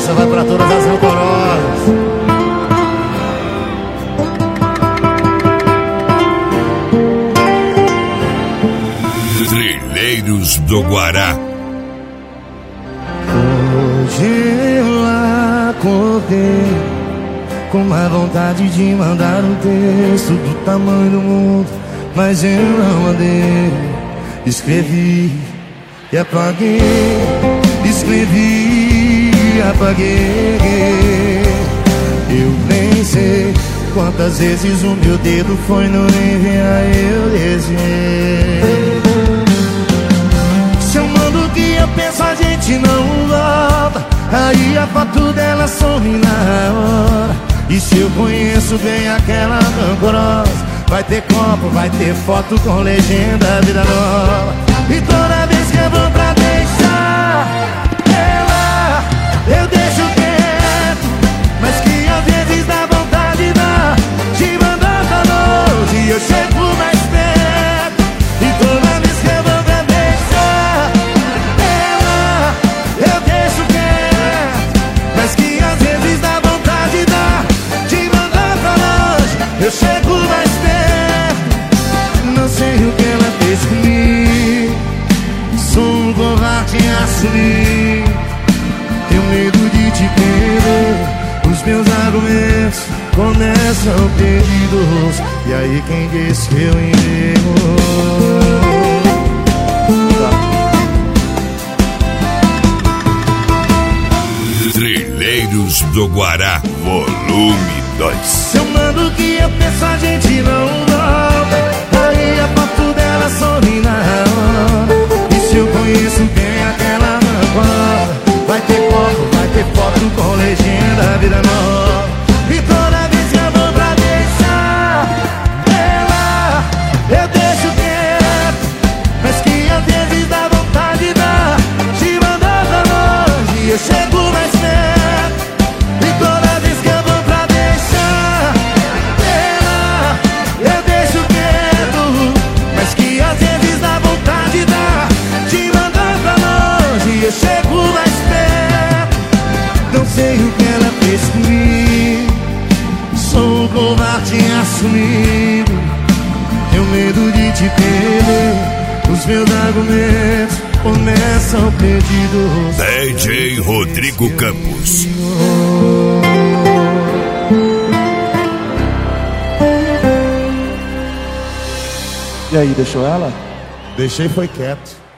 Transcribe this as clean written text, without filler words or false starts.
Essa vai pra todas as rancorosas. Trilheiros do Guará. Hoje eu acordei com uma vontade de mandar um texto do tamanho do mundo, mas eu não mandei. Escrevi e apaguei, escrevi e apaguei. Eu nem sei quantas vezes o meu dedo foi no enviar, eu desenhei. Se eu mando o que eu penso, a gente não volta, aí a foto dela some na hora. E se eu conheço bem aquela rancorosa, vai ter copo, vai ter foto com legenda, vida nova. E toda vez que eu vou pra deixar ela, eu deixo quieto, mas que às vezes dá vontade de mandar pra longe, e eu chego mais perto. E toda vez que eu vou pra deixar ela, eu deixo quieto, mas que às vezes dá vontade de mandar pra longe, eu chego mais perto. Não sei o que ela fez comigo, sou um covarde em assumir. Tenho medo de te perder, os meus argumentos começam perdidos. E aí quem disse que eu enterro? Trilheiros do Guará, volume 2. Se eu mando o que eu penso, a gente não volta, aí a foto dela some na hora. E se eu conheço bem aquela rancorosa, vai ter copo, vai ter foto com legenda, vida nova. E toda vez que eu vou pra deixar ela, eu deixo quieto, mas que às vezes dá vontade de mandar pra longe, e eu chego mais perto. E toda vez que eu vou pra deixar ela, eu deixo quieto, mas que às vezes dá vontade de mandar pra longe, e eu chego mais perto. Não sei o que ela fez comigo, sou um covarde assumido. Tenho medo de te perder, os meus argumentos começam perdidos. DJ Rodrigo Campos. E aí, deixou ela? Deixei, foi quieto.